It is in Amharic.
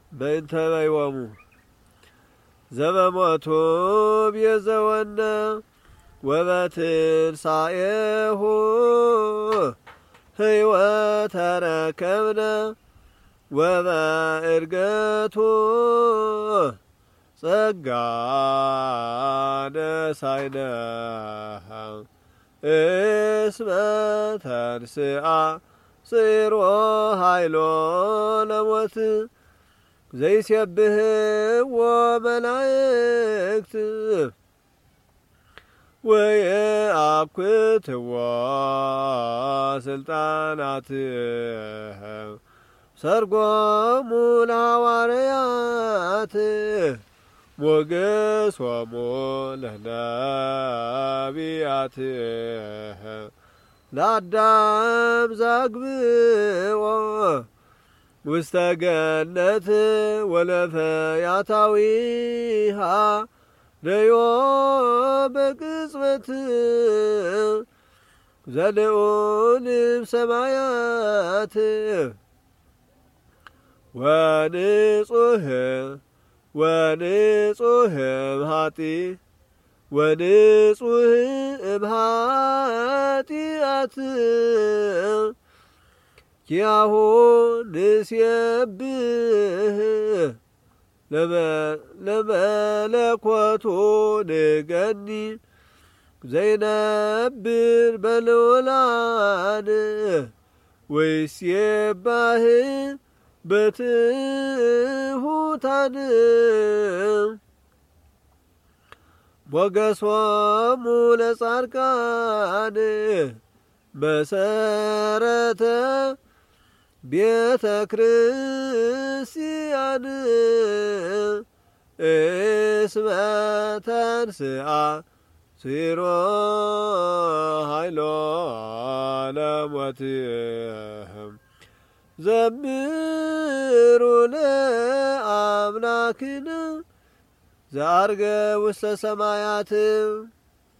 በእንተ በይወሙ ዘበሞቱ ቤዘወነ ወበትንሣኤሁ ሕይወተ ረከብነ ወበዕርገቱ ጸጋ ነሣእነ እስመ ተንሥአ ጽሮ ኃይሎ ለሞት ዘይሴብሕዎ መላእክት ወየአኩትዎ ስልጣናት ሰርጎሙ ለሐዋርያት ሞገሶሙ ለነቢያት ለአዳም ዘአግብኦ ውስተ ገነት ወለፈያታዊሃ ረዮ በቅጽበት ዘልዑል ሰማያት ወንጹህ እምኃጢ ወንጹህ እምኃጢአት ኪያሁ ንሴብህ ለመለኮቱ ንገኒ ዘይነብር በልዑላን ወይሴባህ በትሑታን ሞገሶሙ ለጻድቃን መሰረተ ቤተ ክርስቲያን እስመ ተንሥአ ጽሮ ኃይሎ ለሞት ዘምሩ ለአምላክነ ዘዐርገ ውስተ ሰማያት